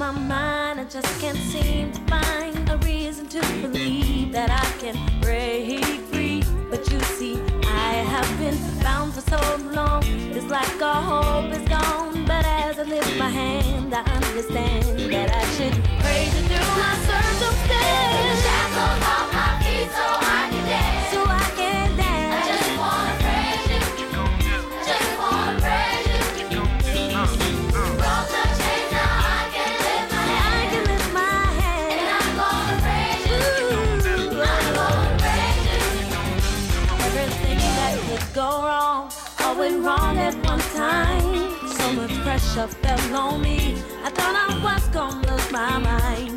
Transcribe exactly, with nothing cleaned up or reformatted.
my mind. I just can't seem to find a reason to believe that I can break free. But you see, I have been bound for so long. It's like all hope is gone. But as I lift my hand, I understand that I should praise you through my circumstance. Shackles off my feet so I can dance. So I can dance. I just wanna praise you. Just wanna praise you. Broke the chains, now I can lift my hand. I can lift my hand. And I'm gonna praise you. Ooh. I'm gonna praise you. Everything that could go wrong, all went wrong at one time. So much pressure fell on me. I thought I was gonna lose my mind.